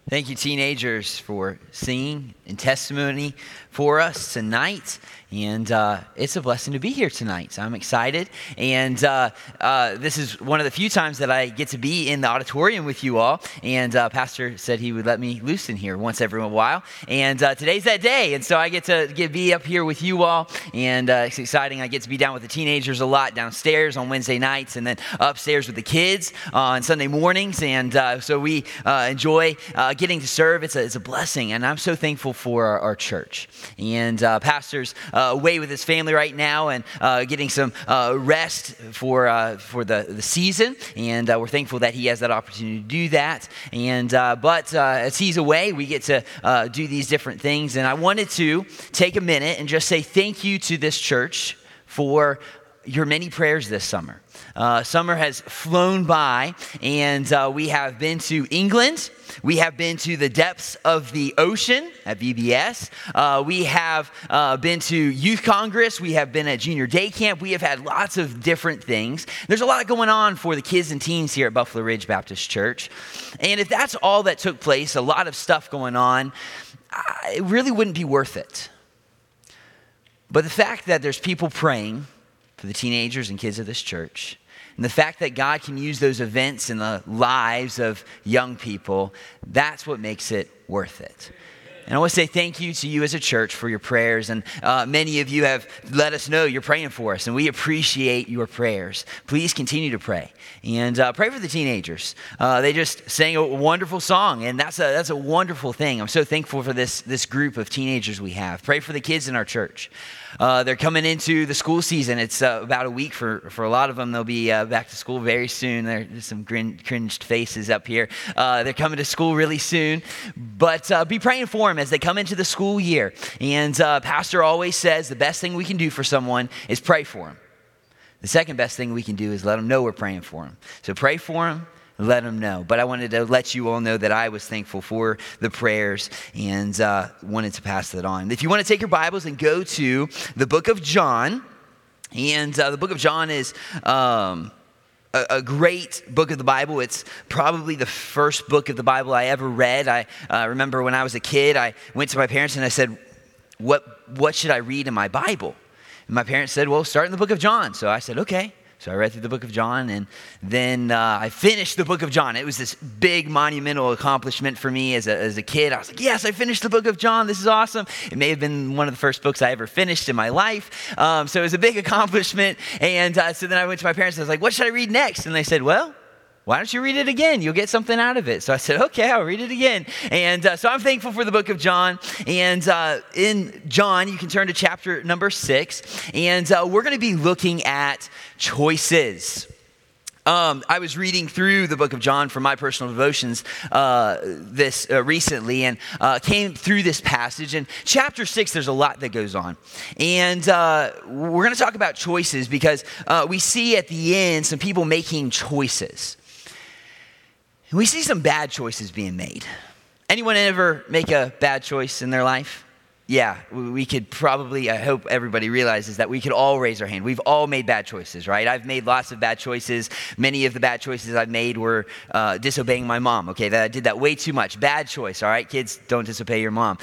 Thank you, teenagers, for singing and testimony for us tonight. And it's a blessing to be here tonight. So I'm excited. And this is one of the few times that I get to be in the auditorium with you all. And Pastor said he would let me loose in here once every while. And today's that day. And so I get to be up here with you all. And it's exciting. I get to be down with the teenagers a lot downstairs on Wednesday nights and then upstairs with the kids on Sunday mornings. And so we enjoy getting to serve. It's a blessing. And I'm so thankful for our church. And Pastor's away with his family right now and getting some rest for the season, and we're thankful that he has that opportunity to do that. And but as he's away, we get to do these different things. And I wanted to take a minute and just say thank you to this church for your many prayers this summer. Summer has flown by, and we have been to England. We have been to the depths of the ocean at VBS. We have been to Youth Congress. We have been at Junior Day Camp. We have had lots of different things. There's a lot going on for the kids and teens here at Buffalo Ridge Baptist Church. And if that's all that took place, a lot of stuff going on, it really wouldn't be worth it. But the fact that there's people praying for the teenagers and kids of this church, and the fact that God can use those events in the lives of young people, that's what makes it worth it. And I want to say thank you to you as a church for your prayers. And many of you have let us know you're praying for us, and we appreciate your prayers. Please continue to pray. And pray for the teenagers. They just sang a wonderful song, and that's a wonderful thing. I'm so thankful for this group of teenagers we have. Pray for the kids in our church. They're coming into the school season. It's about a week for a lot of them. They'll be back to school very soon. There's some cringed faces up here. They're coming to school really soon. But be praying for them as they come into the school year. And Pastor always says the best thing we can do for someone is pray for them. The second best thing we can do is let them know we're praying for them. So pray for them. Let them know. But I wanted to let you all know that I was thankful for the prayers and wanted to pass that on. If you want to take your Bibles and go to the book of John, and the book of John is a great book of the Bible. It's probably the first book of the Bible I ever read. I remember when I was a kid, I went to my parents and I said, what should I read in my Bible? And my parents said, well, start in the book of John. So I said, okay. So I read through the book of John, and then I finished the book of John. It was this big monumental accomplishment for me as a kid. I was like, yes, I finished the book of John. This is awesome. It may have been one of the first books I ever finished in my life. So it was a big accomplishment. And so then I went to my parents and I was like, what should I read next? And they said, well, why don't you read it again? You'll get something out of it. So I said, okay, I'll read it again. And so I'm thankful for the book of John. And in John, you can turn to chapter number 6. And we're going to be looking at choices. I was reading through the book of John for my personal devotions this recently, and came through this passage. And chapter 6, there's a lot that goes on. And we're going to talk about choices because we see at the end some people making choices. And we see some bad choices being made. Anyone ever make a bad choice in their life? Yeah, we could probably, I hope everybody realizes that we could all raise our hand. We've all made bad choices, right? I've made lots of bad choices. Many of the bad choices I've made were disobeying my mom, okay? I did that way too much. Bad choice, all right? Kids, don't disobey your mom.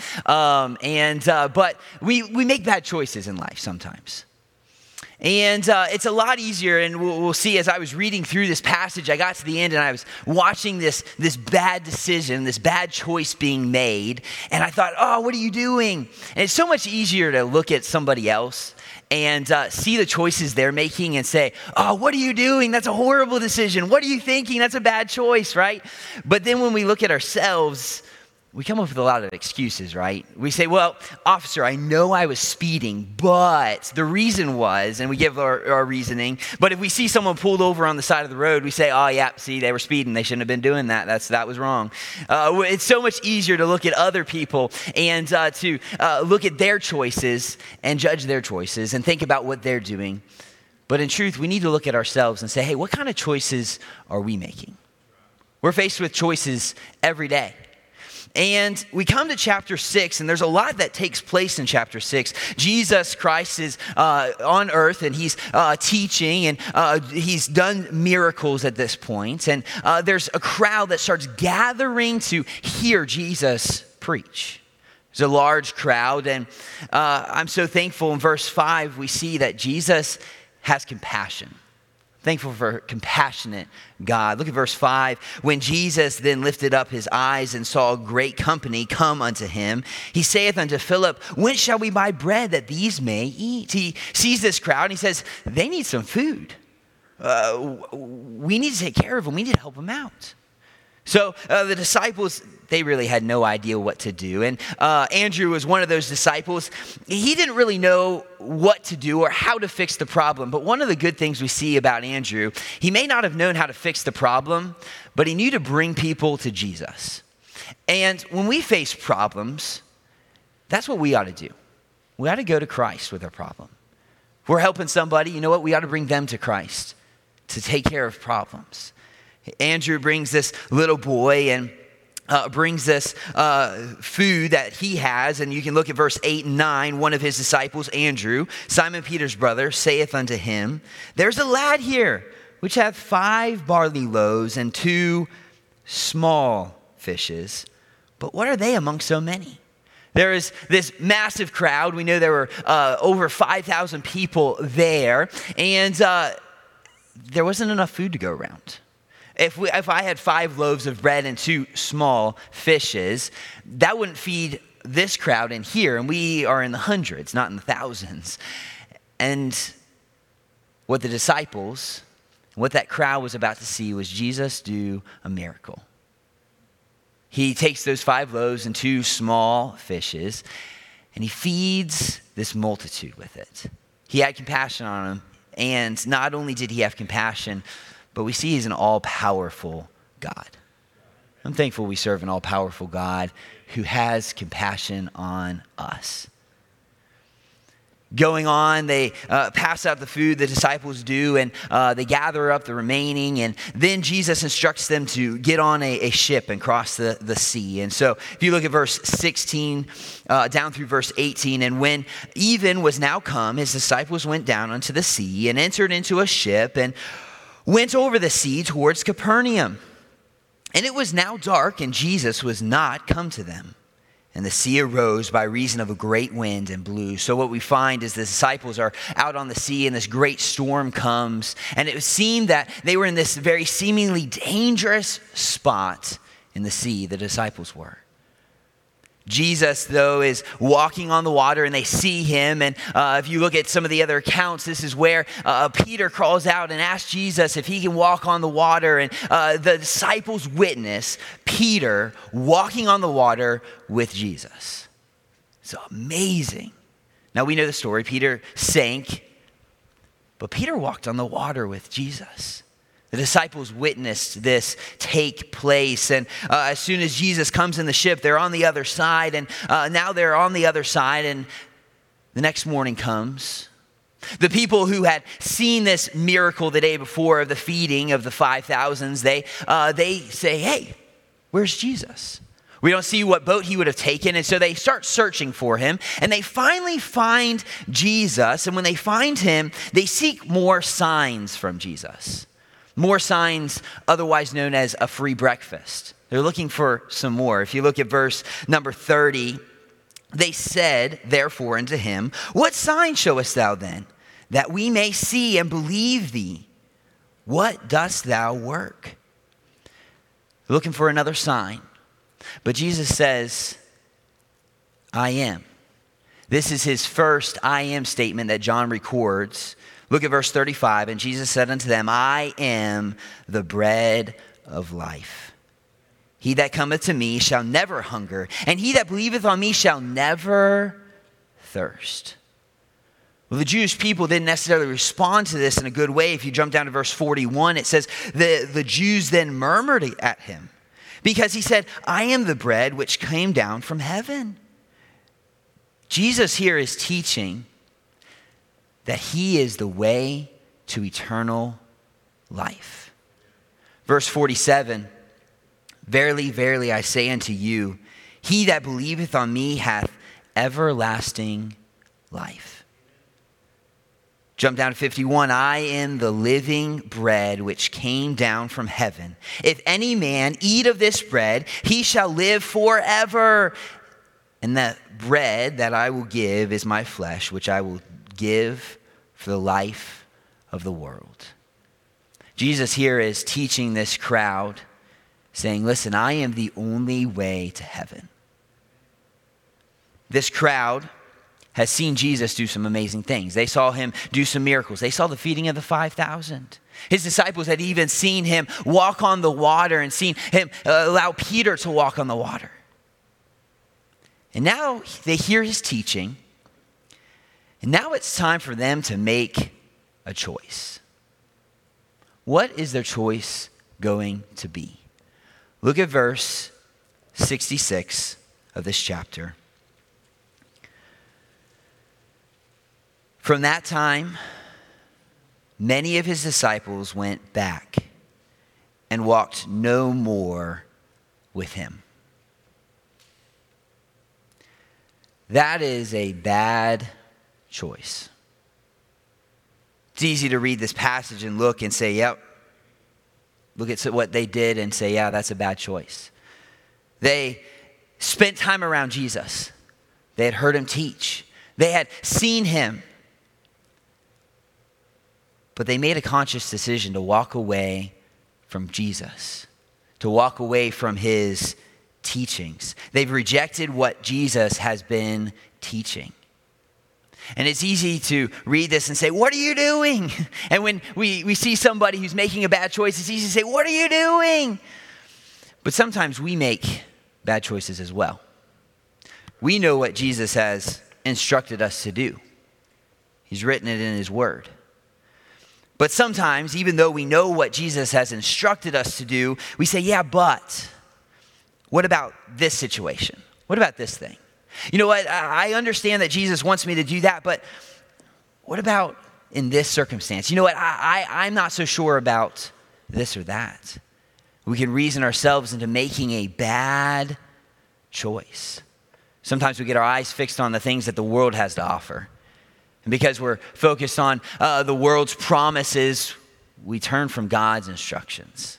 But we make bad choices in life sometimes. And it's a lot easier, and we'll see as I was reading through this passage, I got to the end and I was watching this bad decision, this bad choice being made, and I thought, oh, what are you doing? And it's so much easier to look at somebody else and see the choices they're making and say, oh, what are you doing? That's a horrible decision. What are you thinking? That's a bad choice, right? But then when we look at ourselves, we come up with a lot of excuses, right? We say, well, officer, I know I was speeding, but the reason was, and we give our reasoning. But if we see someone pulled over on the side of the road, we say, oh, yeah, see, they were speeding. They shouldn't have been doing that. That was wrong. It's so much easier to look at other people and to look at their choices and judge their choices and think about what they're doing. But in truth, we need to look at ourselves and say, hey, what kind of choices are we making? We're faced with choices every day. And we come to chapter 6, and there's a lot that takes place in chapter 6. Jesus Christ is on earth, and he's teaching, and he's done miracles at this point. And there's a crowd that starts gathering to hear Jesus preach. There's a large crowd, and I'm so thankful in verse 5 we see that Jesus has compassion. Thankful for compassionate God. Look at verse 5. When Jesus then lifted up his eyes and saw a great company come unto him, he saith unto Philip, whence shall we buy bread that these may eat? He sees this crowd and he says, they need some food. We need to take care of them. We need to help them out. So the disciples, they really had no idea what to do. And Andrew was one of those disciples. He didn't really know what to do or how to fix the problem. But one of the good things we see about Andrew, he may not have known how to fix the problem, but he knew to bring people to Jesus. And when we face problems, that's what we ought to do. We ought to go to Christ with our problem. If we're helping somebody, you know what? We ought to bring them to Christ to take care of problems. Andrew brings this little boy and brings this food that he has. And you can look at verse 8 and 9. One of his disciples, Andrew, Simon Peter's brother, saith unto him, there's a lad here which hath 5 barley loaves and 2 small fishes. But what are they among so many? There is this massive crowd. We know there were over 5,000 people there. And there wasn't enough food to go around. If I had 5 loaves of bread and 2 small fishes, that wouldn't feed this crowd in here. And we are in the hundreds, not in the thousands. And what the disciples, what that crowd was about to see was Jesus do a miracle. He takes those 5 loaves and 2 small fishes, and he feeds this multitude with it. He had compassion on them. And not only did he have compassion, but we see he's an all-powerful God. I'm thankful we serve an all-powerful God who has compassion on us. Going on, they pass out the food, the disciples do, and they gather up the remaining. And then Jesus instructs them to get on a ship and cross the sea. And so if you look at verse 16 down through verse 18, and when even was now come, his disciples went down unto the sea and entered into a ship and went over the sea towards Capernaum. And it was now dark, and Jesus was not come to them. And the sea arose by reason of a great wind and blew. So what we find is the disciples are out on the sea, and this great storm comes. And it seemed that they were in this very seemingly dangerous spot in the sea, the disciples were. Jesus, though, is walking on the water, and they see him. And if you look at some of the other accounts, this is where Peter crawls out and asks Jesus if he can walk on the water. And the disciples witness Peter walking on the water with Jesus. It's amazing. Now, we know the story. Peter sank, but Peter walked on the water with Jesus. The disciples witnessed this take place. And as soon as Jesus comes in the ship, they're on the other side. And now they're on the other side. And the next morning comes. The people who had seen this miracle the day before of the feeding of the 5,000s, they say, hey, where's Jesus? We don't see what boat he would have taken. And so they start searching for him. And they finally find Jesus. And when they find him, they seek more signs from Jesus. More signs, otherwise known as a free breakfast. They're looking for some more. If you look at verse number 30, they said, therefore, unto him, what sign showest thou then, that we may see and believe thee? What dost thou work? They're looking for another sign. But Jesus says, I am. This is his first I am statement that John records. Look at verse 35. And Jesus said unto them, I am the bread of life. He that cometh to me shall never hunger, and he that believeth on me shall never thirst. Well, the Jewish people didn't necessarily respond to this in a good way. If you jump down to verse 41, it says, the Jews then murmured at him, because he said, I am the bread which came down from heaven. Jesus here is teaching that he is the way to eternal life. Verse 47, verily, verily, I say unto you, He that believeth on me hath everlasting life. Jump down to 51. I am the living bread which came down from heaven. If any man eat of this bread, he shall live forever. And that bread that I will give is my flesh, which I will give for the life of the world. Jesus here is teaching this crowd, saying, listen, I am the only way to heaven. This crowd has seen Jesus do some amazing things. They saw him do some miracles. They saw the feeding of the 5,000. His disciples had even seen him walk on the water and seen him allow Peter to walk on the water. And now they hear his teaching, and now it's time for them to make a choice. What is their choice going to be? Look at verse 66 of this chapter. From that time, many of his disciples went back and walked no more with him. That is a bad choice. It's easy to read this passage and look and say, yep, look at what they did and say, yeah, that's a bad choice. They spent time around Jesus. They had heard him teach. They had seen him. But they made a conscious decision to walk away from Jesus, to walk away from his teachings. They've rejected what Jesus has been teaching. And it's easy to read this and say, what are you doing? And when we see somebody who's making a bad choice, it's easy to say, what are you doing? But sometimes we make bad choices as well. We know what Jesus has instructed us to do. He's written it in his word. But sometimes, even though we know what Jesus has instructed us to do, we say, yeah, but what about this situation? What about this thing? You know what? I understand that Jesus wants me to do that, but what about in this circumstance? You know what? I'm not so sure about this or that. We can reason ourselves into making a bad choice. Sometimes we get our eyes fixed on the things that the world has to offer. And because we're focused on the world's promises, we turn from God's instructions.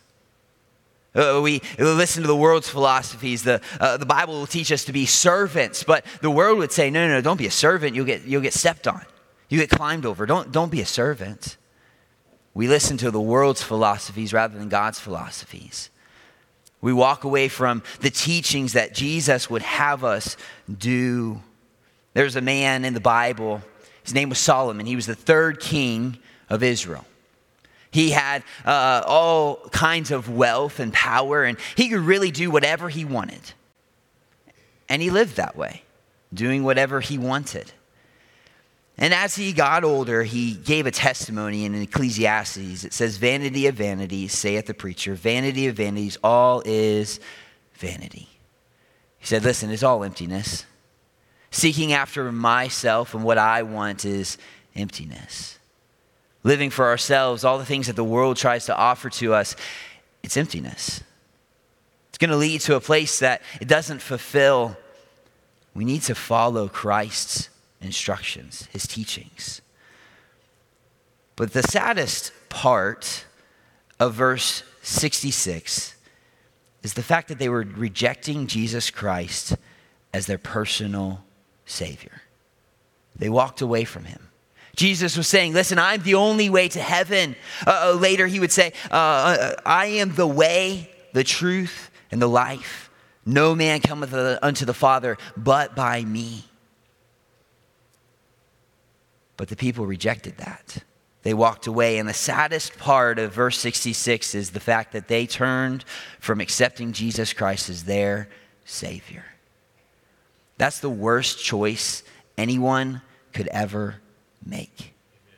We listen to the world's philosophies. The Bible will teach us to be servants, but the world would say, no, don't be a servant. You'll get stepped on. You get climbed over. Don't be a servant. We listen to the world's philosophies rather than God's philosophies. We walk away from the teachings that Jesus would have us do. There's a man in the Bible. His name was Solomon. He was the third king of Israel. He had all kinds of wealth and power, and he could really do whatever he wanted. And he lived that way, doing whatever he wanted. And as he got older, he gave a testimony in Ecclesiastes. It says, vanity of vanities, saith the preacher, vanity of vanities, all is vanity. He said, listen, it's all emptiness. Seeking after myself and what I want is emptiness. Living for ourselves, all the things that the world tries to offer to us, it's emptiness. It's going to lead to a place that it doesn't fulfill. We need to follow Christ's instructions, his teachings. But the saddest part of verse 66 is the fact that they were rejecting Jesus Christ as their personal Savior. They walked away from him. Jesus was saying, listen, I'm the only way to heaven. Later he would say, I am the way, the truth, and the life. No man cometh unto the Father but by me. But the people rejected that. They walked away. And the saddest part of verse 66 is the fact that they turned from accepting Jesus Christ as their Savior. That's the worst choice anyone could ever make.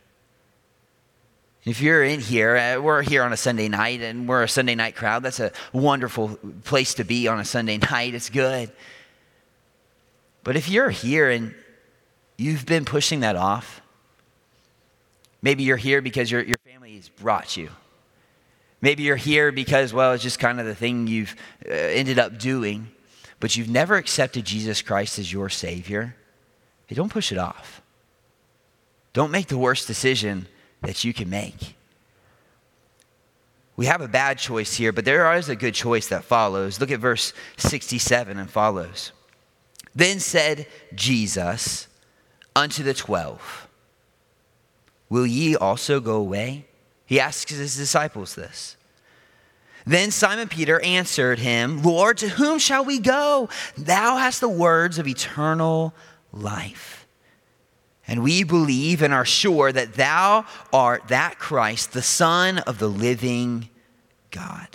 If you're in here, we're here on a Sunday night, and we're a Sunday night crowd. That's a wonderful place to be on a Sunday night. It's good. But if you're here and you've been pushing that off, maybe you're here because your family has brought you. Maybe you're here because, well, it's just kind of the thing you've ended up doing. but you've never accepted Jesus Christ as your Savior, hey, don't push it off. Don't make the worst decision that you can make. We have a bad choice here, but there is a good choice that follows. Look at verse 67 and follows. Then said Jesus unto the 12, will ye also go away? He asks his disciples this. Then Simon Peter answered him, Lord, to whom shall we go? Thou hast the words of eternal life. And we believe and are sure that thou art that Christ, the Son of the living God.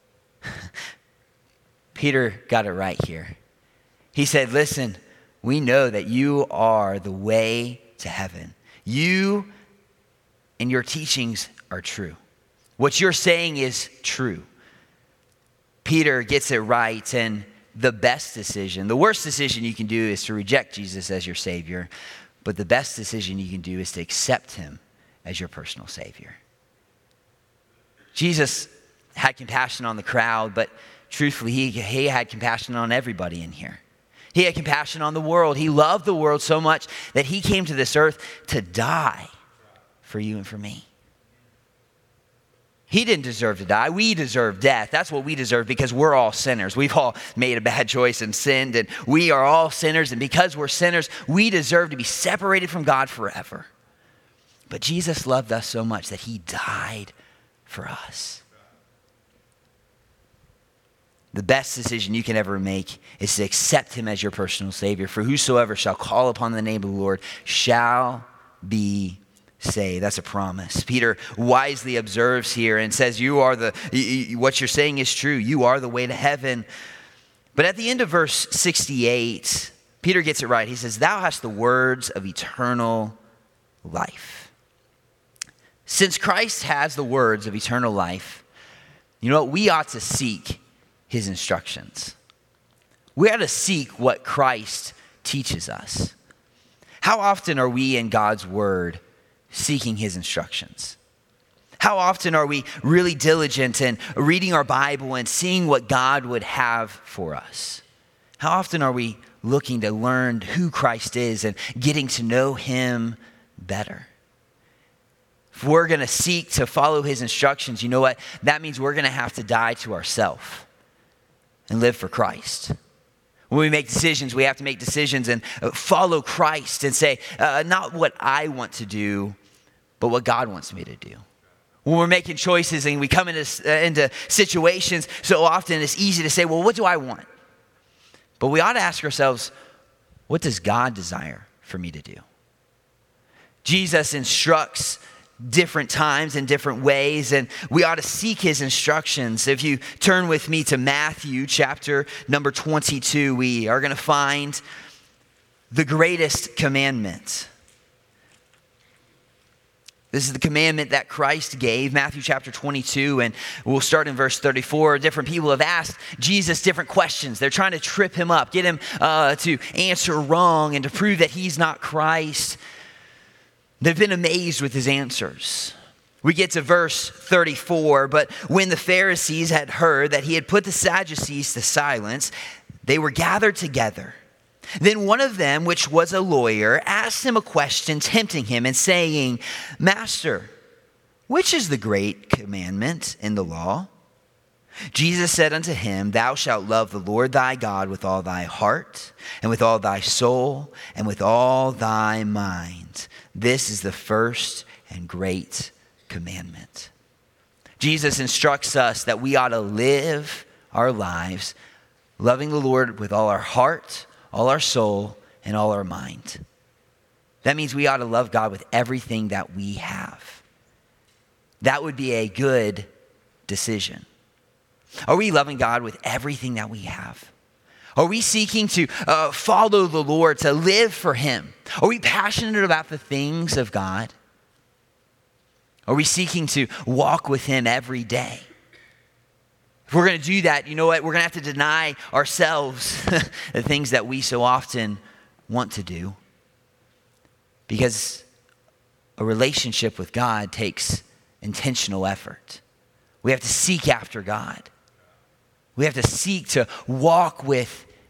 Peter got it right here. He said, listen, we know that you are the way to heaven. You and your teachings are true. What you're saying is true. Peter gets it right, and the best decision, the worst decision you can do is to reject Jesus as your Savior, but the best decision you can do is to accept him as your personal Savior. Jesus had compassion on the crowd, but truthfully, he had compassion on everybody in here. He had compassion on the world. He loved the world so much that he came to this earth to die for you and for me. He didn't deserve to die. We deserve death. That's what we deserve because we're all sinners. We've all made a bad choice and sinned, and we are all sinners. And because we're sinners, we deserve to be separated from God forever. But Jesus loved us so much that he died for us. The best decision you can ever make is to accept him as your personal Savior. For whosoever shall call upon the name of the Lord shall be saved. That's a promise. Peter wisely observes here and says, what you're saying is true. You are the way to heaven. But at the end of verse 68, Peter gets it right. He says, thou hast the words of eternal life. Since Christ has the words of eternal life, you know what? We ought to seek his instructions. We ought to seek what Christ teaches us. How often are we in God's word seeking his instructions? How often are we really diligent in reading our Bible and seeing what God would have for us? How often are we looking to learn who Christ is and getting to know him better? If we're going to seek to follow his instructions, you know what? That means we're going to have to die to ourselves and live for Christ. When we make decisions, we have to make decisions and follow Christ and say, not what I want to do, but what God wants me to do. When we're making choices and we come into situations, so often it's easy to say, well, what do I want? But we ought to ask ourselves, what does God desire for me to do? Jesus instructs different times and different ways, and we ought to seek his instructions. If you turn with me to Matthew chapter number 22, we are going to find the greatest commandment. This is the commandment that Christ gave, Matthew chapter 22, and we'll start in verse 34. Different people have asked Jesus different questions. They're trying to trip him up, get him to answer wrong and to prove that he's not Christ. They've been amazed with his answers. We get to verse 34, but when the Pharisees had heard that he had put the Sadducees to silence, they were gathered together. Then one of them, which was a lawyer, asked him a question, tempting him and saying, Master, which is the great commandment in the law? Jesus said unto him, Thou shalt love the Lord thy God with all thy heart, and with all thy soul, and with all thy mind. This is the first and great commandment. Jesus instructs us that we ought to live our lives loving the Lord with all our heart, all our soul, and all our mind. That means we ought to love God with everything that we have. That would be a good decision. Are we loving God with everything that we have? Are we seeking to follow the Lord, to live for him? Are we passionate about the things of God? Are we seeking to walk with him every day? If we're going to do that, you know what? We're going to have to deny ourselves the things that we so often want to do. Because a relationship with God takes intentional effort. We have to seek after God. We have to seek to walk with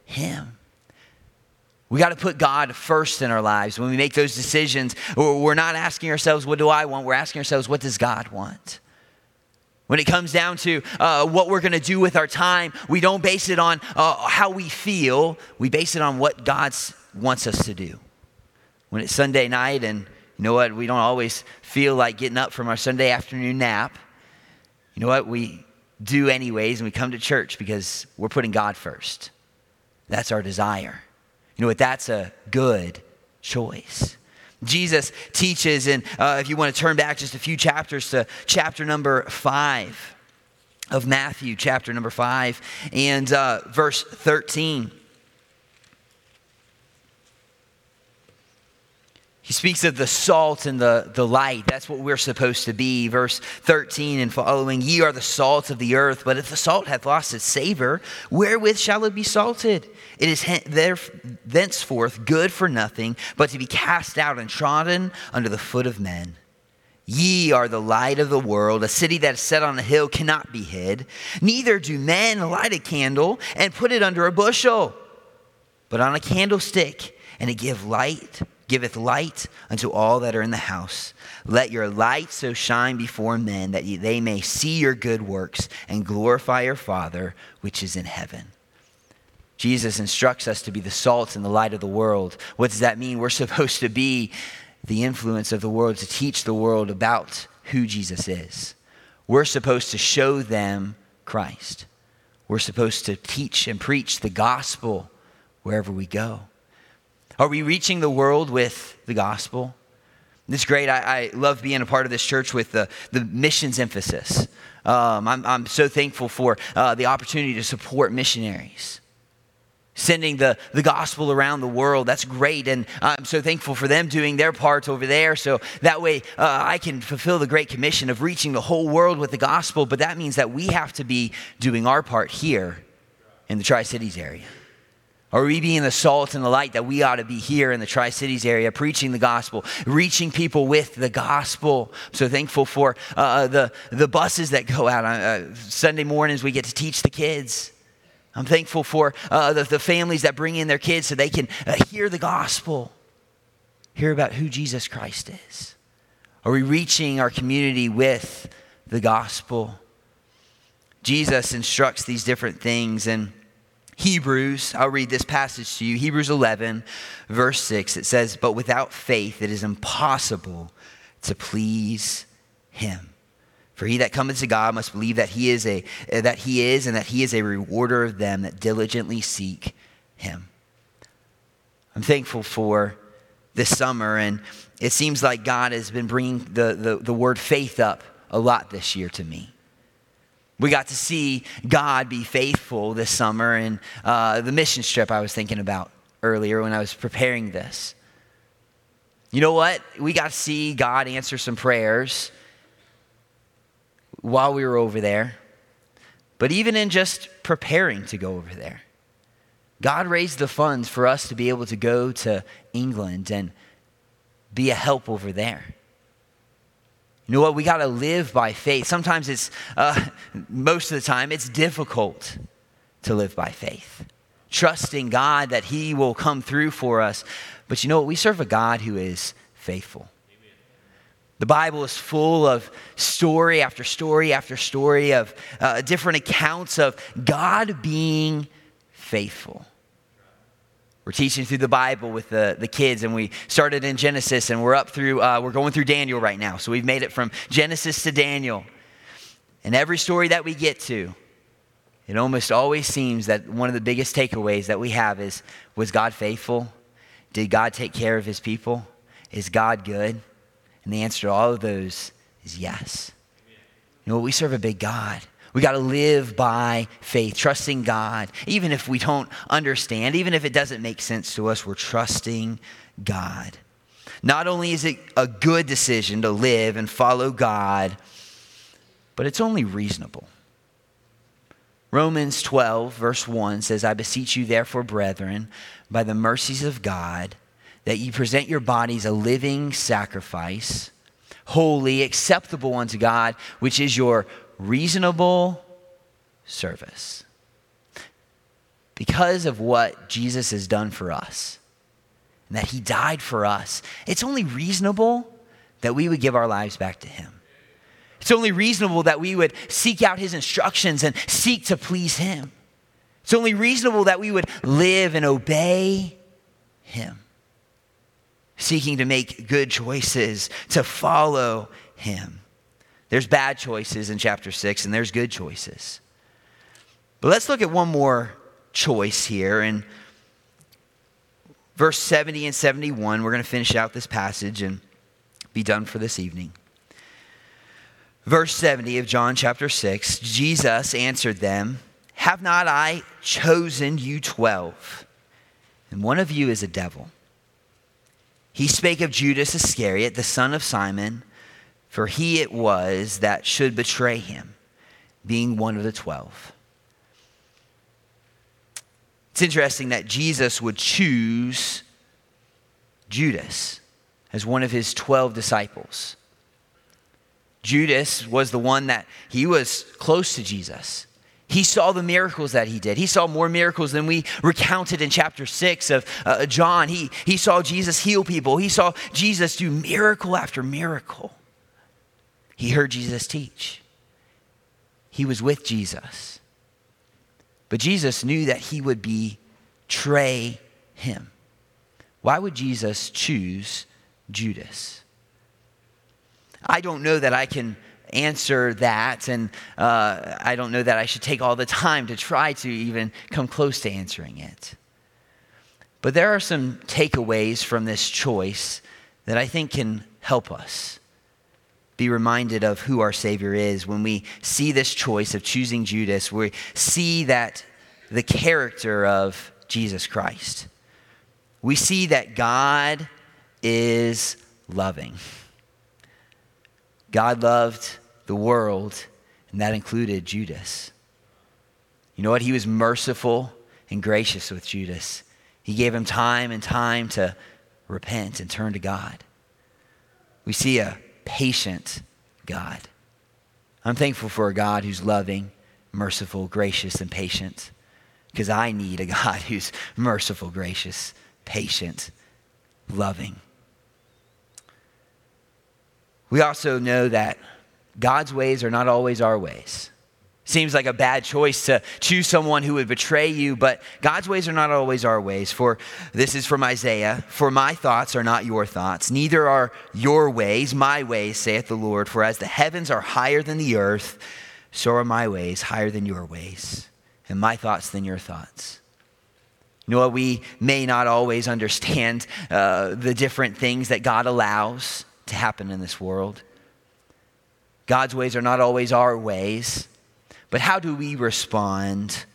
him. We got to put God first in our lives. When we make those decisions, we're not asking ourselves, what do I want? We're asking ourselves, what does God want? When it comes down to what we're going to do with our time, we don't base it on how we feel. We base it on what God wants us to do. When it's Sunday night and you know what, we don't always feel like getting up from our Sunday afternoon nap. You know what, we do anyways, and we come to church because we're putting God first. That's our desire. You know what, that's a good choice. Jesus teaches, and if you want to turn back just a few chapters to chapter number 5 of Matthew, chapter number 5, and verse 13. He speaks of the salt and the light. That's what we're supposed to be. Verse 13 and following, ye are the salt of the earth, but if the salt hath lost its savor, wherewith shall it be salted? It is thenceforth good for nothing, but to be cast out and trodden under the foot of men. Ye are the light of the world. A city that is set on a hill cannot be hid. Neither do men light a candle and put it under a bushel, but on a candlestick, and it giveth light unto all that are in the house. Let your light so shine before men that they may see your good works and glorify your Father which is in heaven. Jesus instructs us to be the salt and the light of the world. What does that mean? We're supposed to be the influence of the world, to teach the world about who Jesus is. We're supposed to show them Christ. We're supposed to teach and preach the gospel wherever we go. Are we reaching the world with the gospel? It's great. I love being a part of this church with the missions emphasis. I'm so thankful for the opportunity to support missionaries. Sending the gospel around the world, that's great. And I'm so thankful for them doing their part over there. So that way I can fulfill the Great Commission of reaching the whole world with the gospel. But that means that we have to be doing our part here in the Tri-Cities area. Are we being the salt and the light that we ought to be here in the Tri-Cities area, preaching the gospel, reaching people with the gospel? I'm so thankful for the buses that go out. Sunday mornings we get to teach the kids. I'm thankful for the families that bring in their kids so they can hear the gospel, hear about who Jesus Christ is. Are we reaching our community with the gospel? Jesus instructs these different things, and Hebrews, I'll read this passage to you. Hebrews 11, verse 6, it says, but without faith it is impossible to please him. For he that cometh to God must believe that he is and that he is a rewarder of them that diligently seek him. I'm thankful for this summer, and it seems like God has been bringing the word faith up a lot this year to me. We got to see God be faithful this summer in the mission trip I was thinking about earlier when I was preparing this. You know what? We got to see God answer some prayers while we were over there. But even in just preparing to go over there, God raised the funds for us to be able to go to England and be a help over there. You know what? We got to live by faith. Sometimes it's, most of the time, it's difficult to live by faith. Trusting God that he will come through for us. But you know what? We serve a God who is faithful. Amen. The Bible is full of story after story after story of different accounts of God being faithful. We're teaching through the Bible with the kids, and we started in Genesis, and we're going through Daniel right now. So we've made it from Genesis to Daniel. And every story that we get to, it almost always seems that one of the biggest takeaways that we have is, was God faithful? Did God take care of his people? Is God good? And the answer to all of those is yes. You know, we serve a big God. We got to live by faith, trusting God. Even if we don't understand, even if it doesn't make sense to us, we're trusting God. Not only is it a good decision to live and follow God, but it's only reasonable. Romans 12, verse 1 says, I beseech you therefore, brethren, by the mercies of God, that ye present your bodies a living sacrifice, holy, acceptable unto God, which is your reasonable service. Because because of what Jesus has done for us and that he died for us, it's only reasonable that we would give our lives back to him. It's only reasonable that we would seek out his instructions and seek to please him. It's only reasonable that we would live and obey him, seeking to make good choices, to follow him. There's bad choices in chapter 6, and there's good choices. But let's look at one more choice here. In verse 70 and 71, we're going to finish out this passage and be done for this evening. Verse 70 of John chapter 6, Jesus answered them, "Have not I chosen you 12? And one of you is a devil." He spake of Judas Iscariot, the son of Simon, for he it was that should betray him, being one of the 12. It's interesting that Jesus would choose Judas as one of his 12 disciples. Judas was the one that he was close to Jesus. He saw the miracles that he did. He saw more miracles than we recounted in chapter 6 of John. He saw Jesus heal people. He saw Jesus do miracle after miracle. He heard Jesus teach. He was with Jesus. But Jesus knew that he would betray him. Why would Jesus choose Judas? I don't know that I can answer that, and I don't know that I should take all the time to try to even come close to answering it. But there are some takeaways from this choice that I think can help us be reminded of who our Savior is. When we see this choice of choosing Judas, we see that the character of Jesus Christ. We see that God is loving. God loved the world, and that included Judas. You know what? He was merciful and gracious with Judas. He gave him time and time to repent and turn to God. We see a patient God. I'm thankful for a God who's loving, merciful, gracious, and patient, because I need a God who's merciful, gracious, patient, loving. We also know that God's ways are not always our ways. Seems like a bad choice to choose someone who would betray you, but God's ways are not always our ways. For this is from Isaiah, "For my thoughts are not your thoughts, neither are your ways my ways, saith the Lord. For as the heavens are higher than the earth, so are my ways higher than your ways, and my thoughts than your thoughts." You know what? We may not always understand the different things that God allows to happen in this world. God's ways are not always our ways. But how do we respond?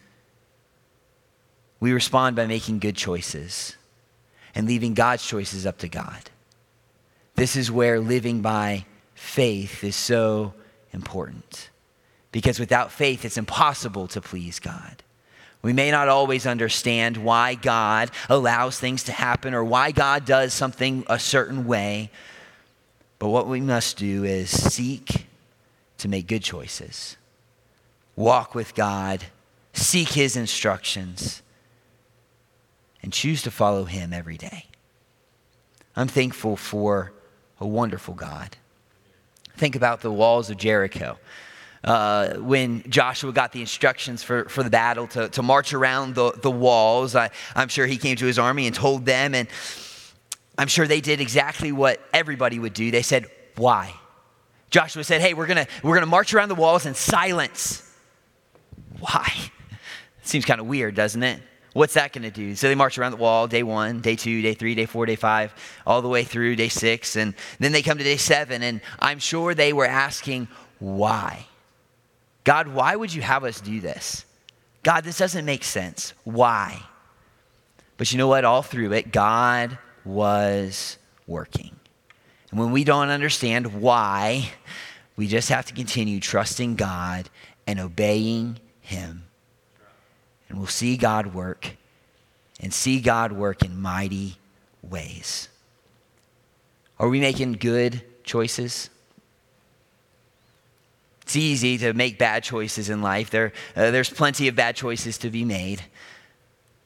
We respond by making good choices and leaving God's choices up to God. This is where living by faith is so important. Because without faith, it's impossible to please God. We may not always understand why God allows things to happen or why God does something a certain way. But what we must do is seek to make good choices. Walk with God, seek his instructions, and choose to follow him every day. I'm thankful for a wonderful God. Think about the walls of Jericho. When Joshua got the instructions for the battle to march around the walls, I'm sure he came to his army and told them, and I'm sure they did exactly what everybody would do. They said, "Why?" Joshua said, "Hey, we're gonna march around the walls in silence." Why? Seems kind of weird, doesn't it? What's that going to do? So they march around the wall day 1, day 2, day 3, day 4, day 5, all the way through day 6. And then they come to day 7. And I'm sure they were asking, why? God, why would you have us do this? God, this doesn't make sense. Why? But you know what? All through it, God was working. And when we don't understand why, we just have to continue trusting God and obeying him. And we'll see God work and see God work in mighty ways. Are we making good choices? It's easy to make bad choices in life. There's plenty of bad choices to be made.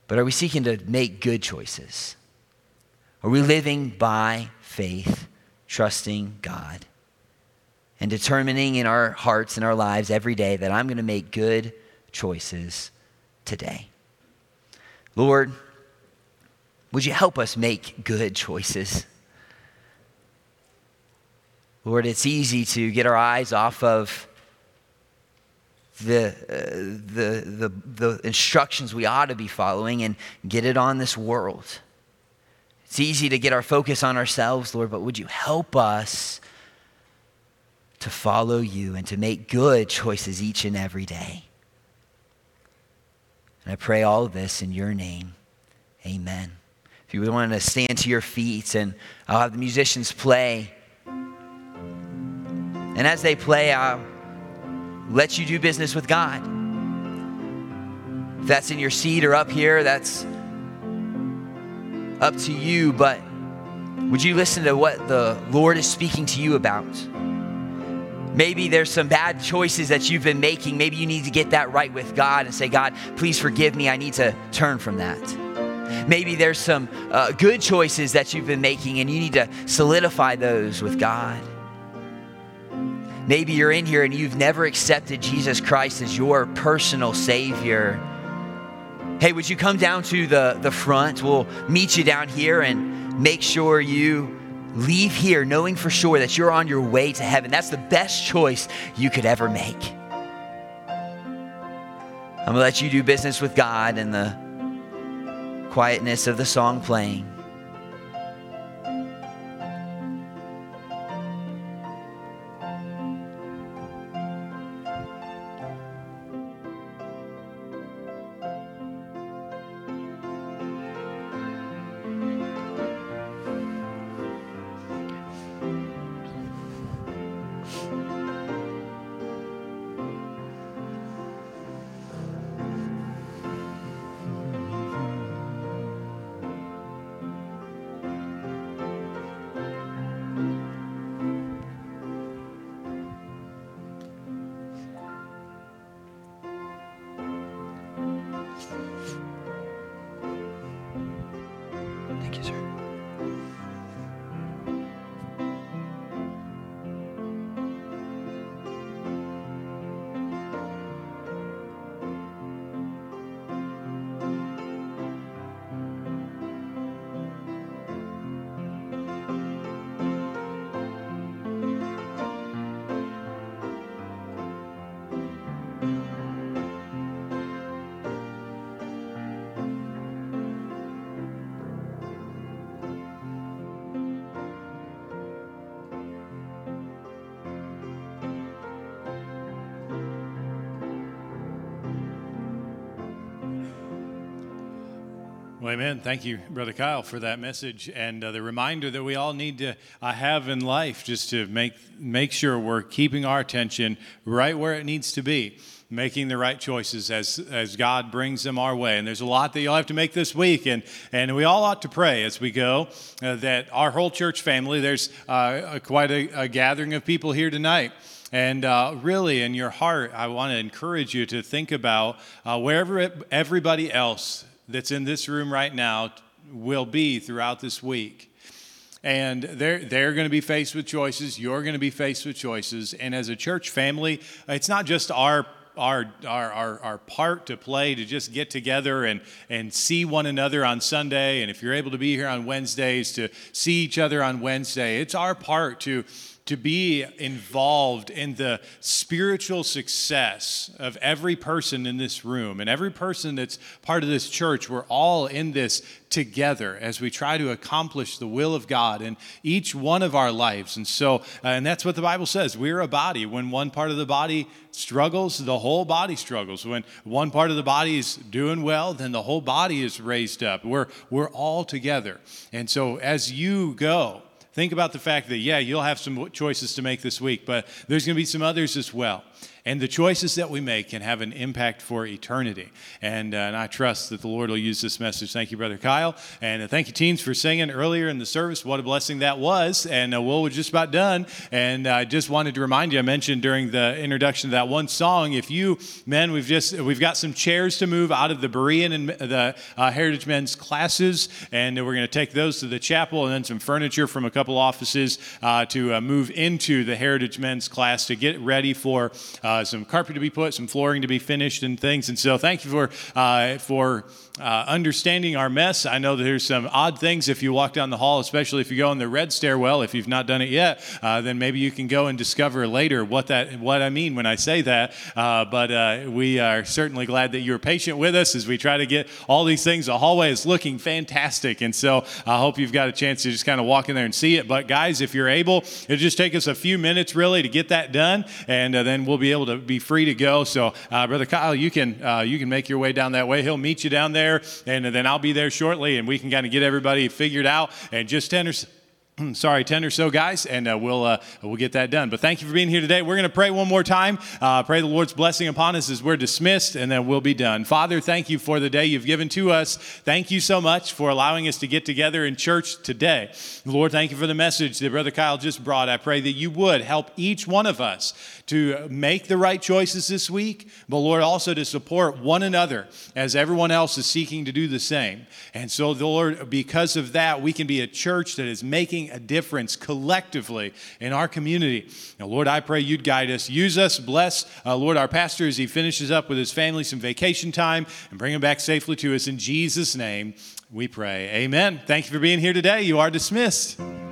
But are we seeking to make good choices? Are we living by faith, trusting God, and determining in our hearts and our lives every day that I'm going to make good choices today? Lord, would you help us make good choices? Lord, it's easy to get our eyes off of the instructions we ought to be following and get it on this world. It's easy to get our focus on ourselves, Lord, but would you help us to follow you and to make good choices each and every day? And I pray all of this in your name. Amen. If you would want to stand to your feet, and I'll have the musicians play. And as they play, I'll let you do business with God. If that's in your seat or up here, that's up to you. But would you listen to what the Lord is speaking to you about? Maybe there's some bad choices that you've been making. Maybe you need to get that right with God and say, God, please forgive me. I need to turn from that. Maybe there's some good choices that you've been making and you need to solidify those with God. Maybe you're in here and you've never accepted Jesus Christ as your personal Savior. Hey, would you come down to the front? We'll meet you down here and make sure you leave here knowing for sure that you're on your way to heaven. That's the best choice you could ever make. I'm going to let you do business with God in the quietness of the song playing. Thank you, sir. Well, amen. Thank you, Brother Kyle, for that message and the reminder that we all need to have in life, just to make sure we're keeping our attention right where it needs to be, making the right choices as God brings them our way. And there's a lot that you'll have to make this week, and we all ought to pray as we go that our whole church family, there's quite a gathering of people here tonight. And really, in your heart, I want to encourage you to think about wherever everybody else that's in this room right now will be throughout this week. And they're going to be faced with choices. You're going to be faced with choices. And as a church family, it's not just our part to play to just get together and see one another on Sunday. And if you're able to be here on Wednesdays, to see each other on Wednesday. It's our part to be involved in the spiritual success of every person in this room and every person that's part of this church. We're all in this together as we try to accomplish the will of God in each one of our lives. And so, and that's what the Bible says. We're a body. When one part of the body struggles, the whole body struggles. When one part of the body is doing well, then the whole body is raised up. We're all together. And so as you go, think about the fact that, yeah, you'll have some choices to make this week, but there's going to be some others as well. And the choices that we make can have an impact for eternity. And I trust that the Lord will use this message. Thank you, Brother Kyle. And thank you, teens, for singing earlier in the service. What a blessing that was. And we're just about done. And I just wanted to remind you, I mentioned during the introduction of that one song, if you, men, we've got some chairs to move out of the Berean and the Heritage Men's classes. And we're going to take those to the chapel, and then some furniture from a couple offices to move into the Heritage Men's class to get ready for some carpet to be put, some flooring to be finished and things. And so thank you for understanding our mess. I know that there's some odd things if you walk down the hall, especially if you go in the red stairwell. If you've not done it yet, then maybe you can go and discover later what I mean when I say that. But we are certainly glad that you're patient with us as we try to get all these things. The hallway is looking fantastic. And so I hope you've got a chance to just kind of walk in there and see it. But guys, if you're able, it'll just take us a few minutes really to get that done. And then we'll be able to be free to go. So Brother Kyle, you can make your way down that way. He'll meet you down there, and then I'll be there shortly, and we can kind of get everybody figured out. And just 10 or so guys, and we'll get that done. But thank you for being here today. We're going to pray one more time. Pray the Lord's blessing upon us as we're dismissed, and then we'll be done. Father, thank you for the day you've given to us. Thank you so much for allowing us to get together in church today. Lord, thank you for the message that Brother Kyle just brought. I pray that you would help each one of us to make the right choices this week, but Lord, also to support one another as everyone else is seeking to do the same. And so, Lord, because of that, we can be a church that is making a difference collectively in our community. Now, Lord, I pray you'd guide us. Use us. Bless, Lord, our pastor as he finishes up with his family some vacation time, and bring him back safely to us. In Jesus' name we pray. Amen. Thank you for being here today. You are dismissed.